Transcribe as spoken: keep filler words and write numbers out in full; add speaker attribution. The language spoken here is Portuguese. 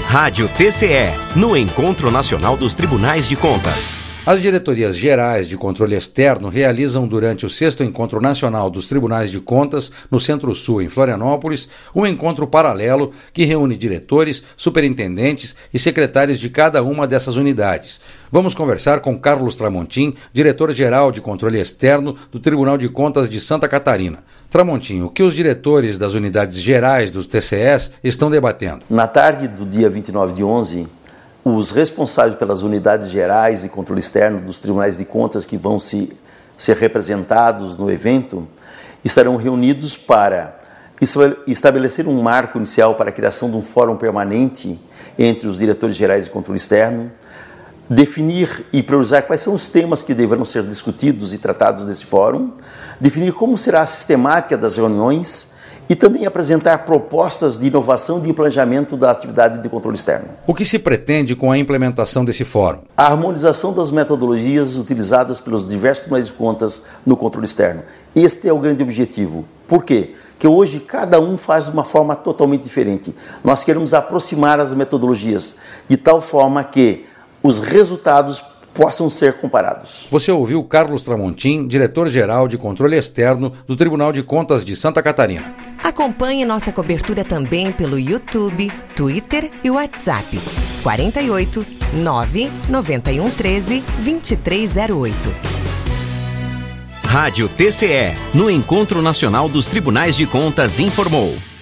Speaker 1: Rádio T C E, no Encontro Nacional dos Tribunais de Contas.
Speaker 2: As diretorias gerais de controle externo realizam durante o sexto Encontro Nacional dos Tribunais de Contas, no Centro-Sul, em Florianópolis, um encontro paralelo que reúne diretores, superintendentes e secretários de cada uma dessas unidades. Vamos conversar com Carlos Tramontim, diretor-geral de controle externo do Tribunal de Contas de Santa Catarina. Tramontim, o que os diretores das unidades gerais dos T C Es estão debatendo?
Speaker 3: Na tarde do dia vinte e nove de onze, os responsáveis pelas unidades gerais e controle externo dos tribunais de contas que vão se, ser representados no evento estarão reunidos para estabelecer um marco inicial para a criação de um fórum permanente entre os diretores gerais de controle externo, definir e priorizar quais são os temas que deverão ser discutidos e tratados nesse fórum, definir como será a sistemática das reuniões e também apresentar propostas de inovação e de planejamento da atividade de controle externo.
Speaker 2: O que se pretende com a implementação desse fórum?
Speaker 3: A harmonização das metodologias utilizadas pelos diversos tribunais de contas no controle externo. Este é o grande objetivo. Por quê? Porque hoje cada um faz de uma forma totalmente diferente. Nós queremos aproximar as metodologias de tal forma que os resultados possam ser comparados.
Speaker 2: Você ouviu Carlos Tramontim, diretor-geral de controle externo do Tribunal de Contas de Santa Catarina.
Speaker 4: Acompanhe nossa cobertura também pelo YouTube, Twitter e WhatsApp. quarenta e oito, nove, noventa e um, treze, vinte e três zero oito.
Speaker 1: Rádio T C E, no Encontro Nacional dos Tribunais de Contas, informou.